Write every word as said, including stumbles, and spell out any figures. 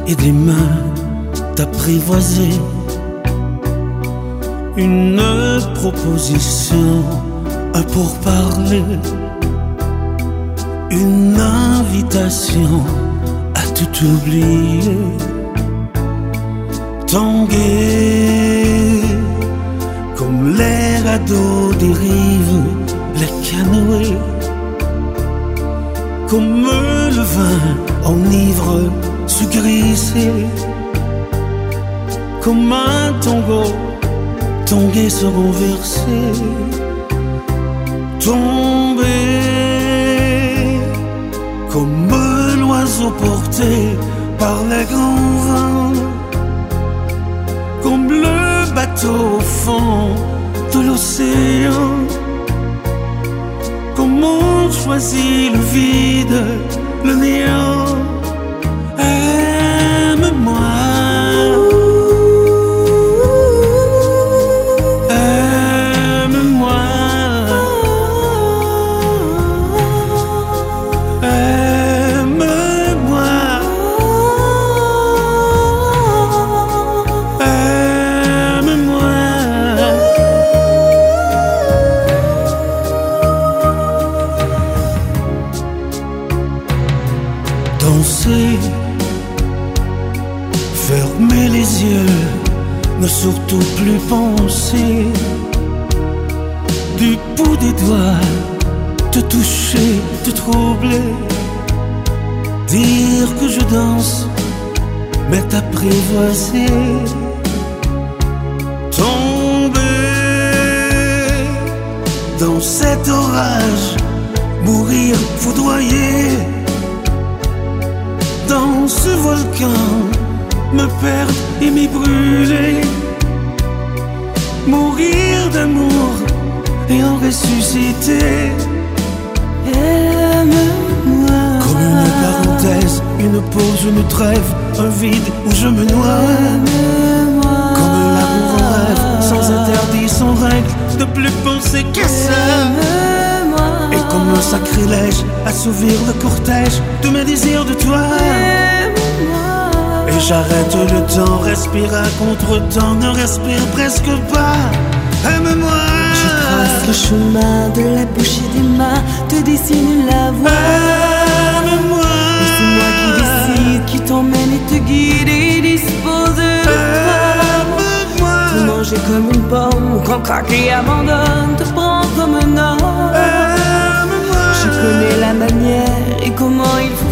et des mains t'apprivoiser. Une proposition, un pourparler, une invitation à tout oublier. Tanguer comme les radeaux dérivent les canoës, comme le vin enivre se grisser, comme un tango tanguer se renverser, tomber comme l'oiseau porté par les grands vents, comme le bateau au fond de l'océan. Comme on choisit le vide, le néant. Aime-moi, aime-moi, aime-moi, aime-moi. Danser, fermer les yeux, ne surtout plus penser. Du bout des doigts, te toucher, te troubler. Dire que je danse, mais t'apprivoiser. Tomber dans cet orage, mourir foudroyé. Dans ce volcan, me perdre et m'y brûler. Mourir d'amour et en ressusciter. Aime-moi. Comme une parenthèse, une pause, une trêve, un vide où je me noie. Aime-moi. Comme l'amour en rêve, sans interdit, sans règle, de plus penser qu'à ça. Aime-moi. Et comme un sacrilège, assouvir le cortège de mes désirs de toi. Et j'arrête le temps, respire à contre-temps, ne respire presque pas. Aime-moi. Je trace le chemin de la bouche et des mains, te dessine la voie. Aime-moi. Et c'est moi qui décide, qui t'emmène et te guide et dispose de toi. Aime-moi. Te manger comme une pomme, quand craque et abandonne, te prends comme un homme. Aime-moi. Je connais la manière et comment il